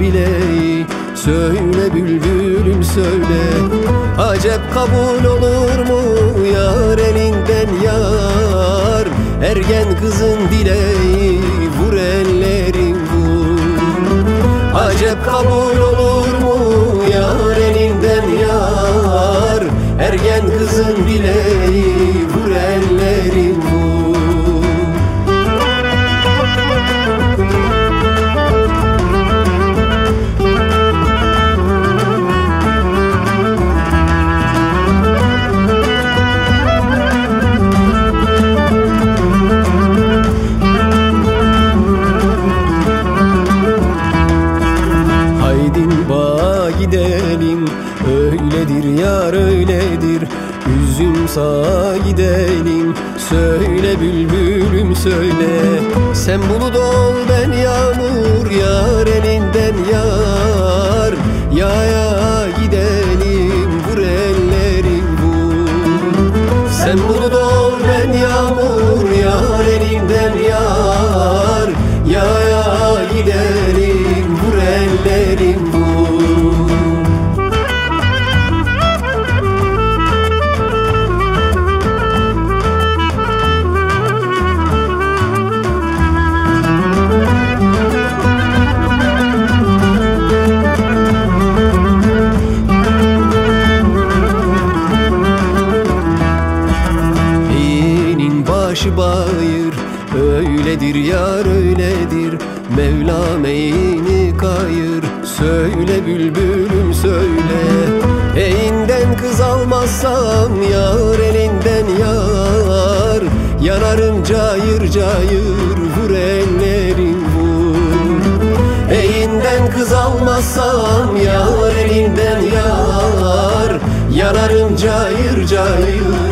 bile, söyle bülbülüm söyle. Acep kabul olur mu yar elinden yar? Ergen kızın dileği vur ellerin vur. Acep kabul olur mu yar elinden yar? Ergen kızın dileği vur ellerin vur. Gidelim, öyledir yar öyledir. Üzüm sağa gidelim, söyle bülbülüm söyle. Sen bulut ol ben yağmur, yar elinden yar. Yaya gidelim, vur ellerin vur. Sen bulut ol ben yağmur, yar elinden yar. Yaya gidelim, vur ellerin vur. Başı bayır, öyledir yar öyledir. Mevlam eğini kayır, söyle bülbülüm söyle. Eğinden kız almazsam yar elinden yar. Yanarım cayır cayır, vur ellerin vur. Eğinden kız almazsam yar elinden yar. Yanarım cayır cayır,